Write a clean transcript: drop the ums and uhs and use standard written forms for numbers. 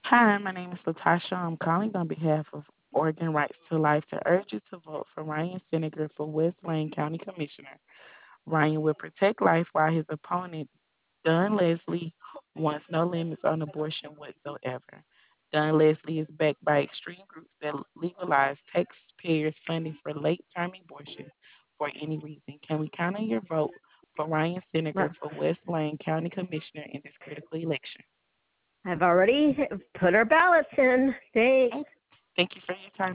Hi, my name is Latasha. I'm calling on behalf of Oregon Rights to Life to urge you to vote for Ryan Senegar for West Wayne County Commissioner. Ryan will protect life while his opponent, Don Leslie, wants no limits on abortion whatsoever. Don Leslie is backed by extreme groups that legalize taxpayers' funding for late term abortion for any reason. Can we count on your vote for Ryan Senegar Well, for West Wayne County Commissioner in this critical election? I've already put our ballots in. Thanks. Thank you for your time.